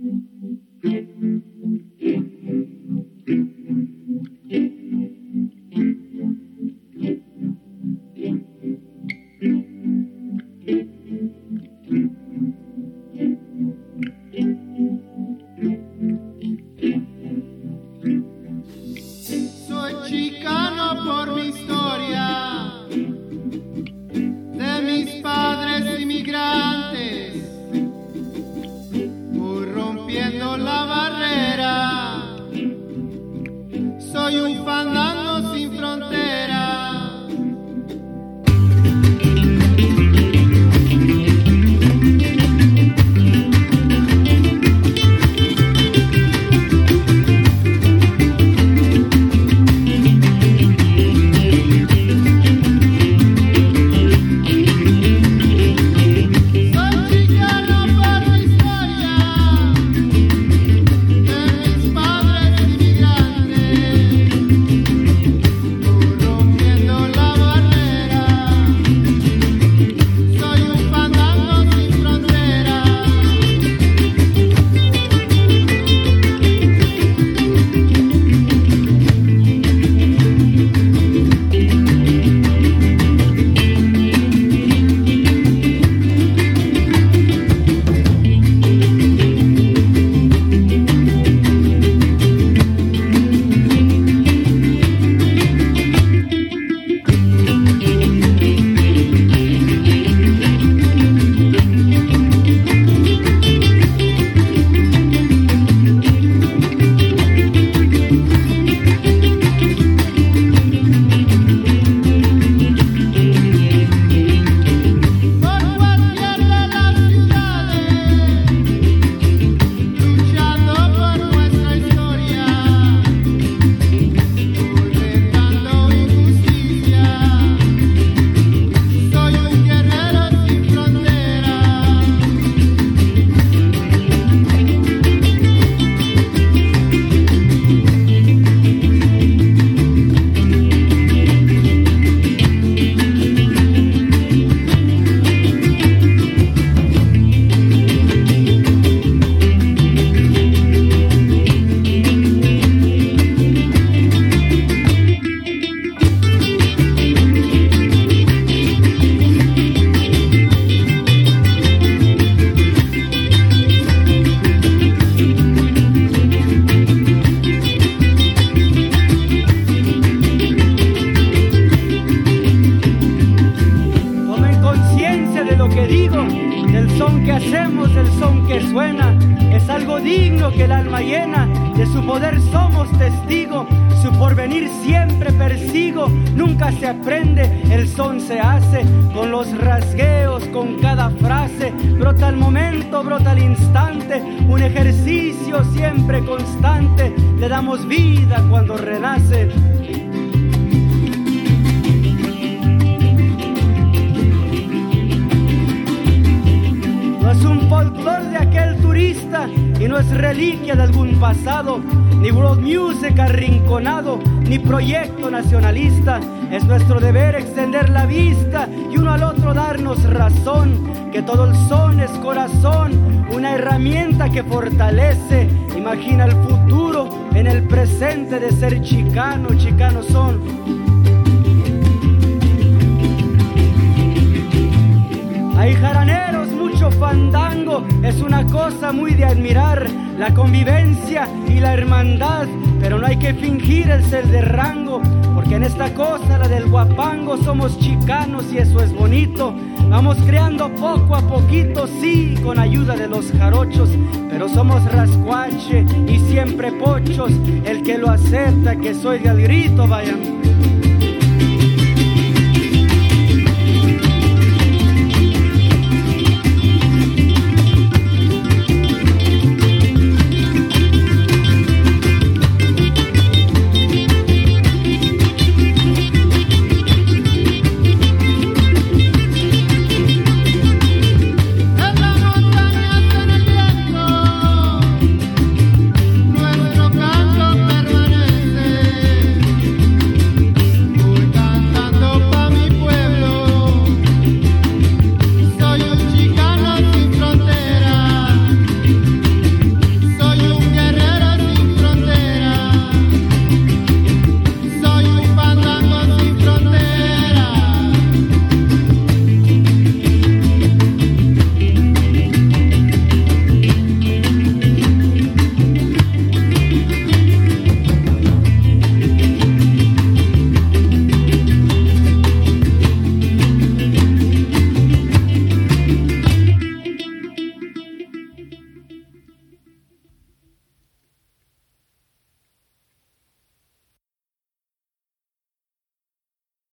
Ni proyecto nacionalista, es nuestro deber extender la vista y uno al otro darnos razón, que todo el son es corazón, una herramienta que fortalece, imagina el futuro en el presente de ser chicano, chicanos son. Hay jaraneros, mucho fandango, es una cosa muy de admirar, la convivencia y la hermandad, pero no hay que fingir el ser de rango, porque en esta cosa, la del guapango, somos chicanos y eso es bonito. Vamos creando poco a poquito, sí, con ayuda de los jarochos, pero somos rascuache y siempre pochos, el que lo acepta, que soy de al grito, vayan.